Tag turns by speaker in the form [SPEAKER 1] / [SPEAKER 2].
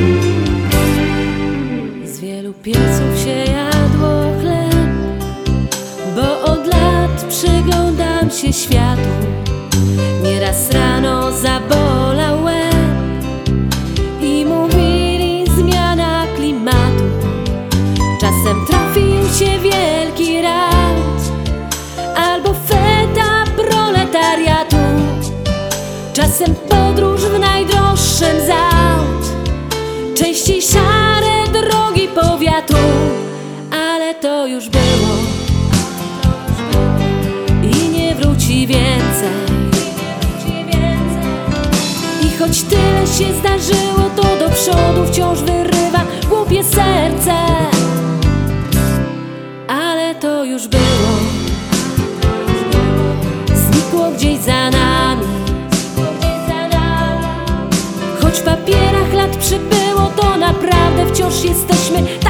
[SPEAKER 1] Z wielu pieców się jadło chleb, bo od lat przyglądam się światu. Nieraz rano zabolał łeb i mówili zmiana klimatu. Czasem trafił się wielki raut albo feta proletariatu. Czasem podróż w najdroższym z aut, częściej szare drogi powiatu. Ale to już było i nie wróci więcej. I choć tyle się zdarzyło, to do przodu wciąż wyrywa głupie serce. Ale to już było, znikło gdzieś za nami. Choć w papierach lat przybyło, to naprawdę wciąż jesteśmy